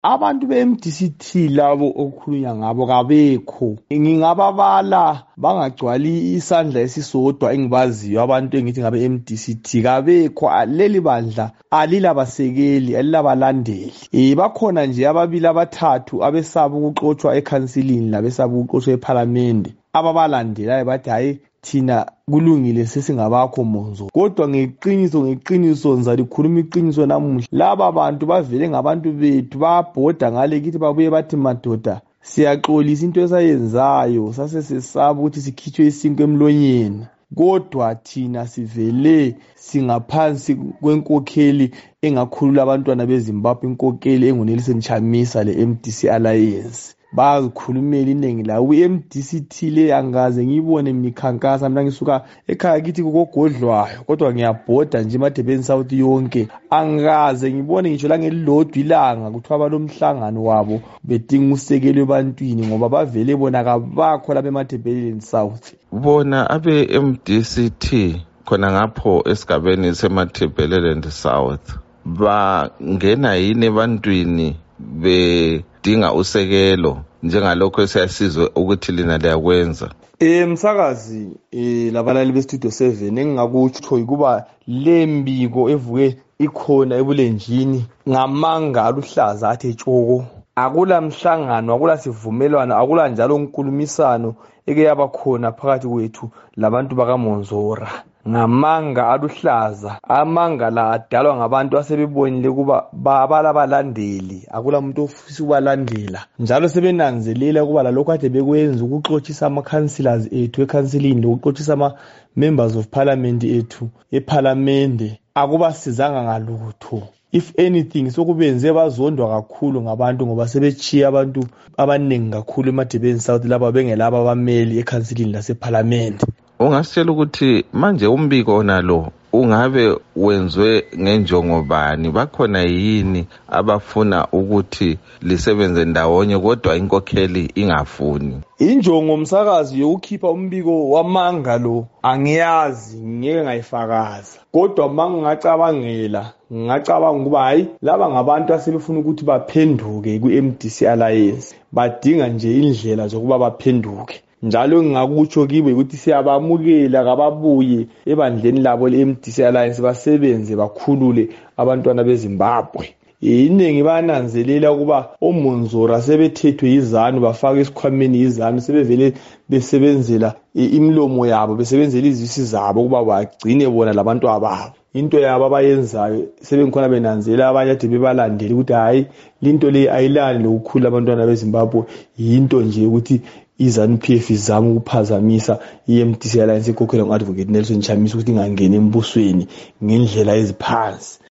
Abantu be-MDC-T labo okukhulunywa ngabo kabekho. Ngingababala bangagcwali isandla esisodwa engibaziyo abantu engithi ngabe MDC-T kabekho. Leli bandla alilabasekeli, alilabalandeli. Bakhona nje ababili abathathu abesaba ukuxotshwa ekhansilini labesaba ukuxotshwa ephalamende ababalandelayo bathi hayi thina kulungile sesingabakho monzo. Kodwa ngeqiniso ngizalikhuluma iqiniso namuhla. Laba bantu bavele ngabantu bethu, babhoda ngale kithi babuye bathi madoda siyaxolisa into esayenzayo, sasesesaba ukuthi sikhitshwe isinkwa emlonyeni. Kodwa thina sivele singaphansi kwenkokheli engakhulula abantwana beZimbabwe, inkokheli enguNelson Chamisa le-MDC Alliance. Bazikhulumela iningi lawo i-MDC-T le angaze ngiyibone mikhankasa mina ngisuka ekhaya kithi kogodlwayo, kodwa ngiyabhoda nje eMadebeni South yonke. Angaze ngibone ngisho la ngelilodwa ilanga kuthiwa balomhlangano wabo bedinga usekelo ebantwini ngoba bavele bona kabakho lapha eMadebeni South. Bona abe-MDC-T khona ngapho esigabeni seMadebeleland South bangena yini ebantwini bedinga usekelo njengalokho esiyasizwe ukuthi lina liyakwenza? Msakazi labalali bestudio 7 engingakutsho ukuba le mbiko evuke ikhona ebulenjini ngamanga aluhlaza athe tshoko. Akula mhlangano, akula sivumelwano, akula njalo nkulumisano eke yaba khona phakathi kwethu labantu bakaMonzora. Ngamanga aluhlaza, amanga la adalwa ngabantu asebebonile kuba balabalandeli, akula muntu ofisa ukubalandela. Njalo sebenanzelela kuba lalokho ade bekwenza ukuxothisa ama-councillors ethu ekhansilini lokuxothisa ama-members of parliament ethu ephalamende akubasizanga ngalutho. If anything sokubenze bazondwa kakhulu ngabantu ngoba sebechiya abantu abaningi kakhulu eMadebeni South laba bengelaba abameli ekhansilini lasephalamende. Ungasitshela ukuthi manje umbiko nalo ungabe wenzwe ngenjongo bani? Bakhona yini abafuna ukuthi lisebenze ndawonye kodwa inkokheli ingafuni? Injongo msakazi yokukhipha umbiko wamanga lo angiyazi, ngeke ngayifakaza. Kodwa mangingacabangela ngingacabanga ukuba hayi laba ngabantu asebefuna ukuthi baphenduke ku-MDC Alliance, badinga nje indlela zokuba baphenduke. Njalo ngingakutsho kibe ukuthi siyabamukela kababuye ebandleni labo le-MDC Alliance basebenze bakhulule abantwana beZimbabwe. Iningi bananzelela ukuba oMonzora sebethethwe yizanu bafaka esikhwameni yizanu, sebevele besebenzela imlomo yabo, besebenzela izisi zabo ukuba bagcine bona labantu ababo. Into yabo abayenzayo sebengikhona benanzela abanye ade bebalandela ukuthi hayi linto le ayilani lokukhulula abantwana beZimbabwe, yinto nje ukuthi iZANU-PF izama ukuphazamisa i-MDC Alliance ekhokhela ngo-Advocate Nelson Chamisa ukuthi ingangeni embusweni ngendlela eziphansi.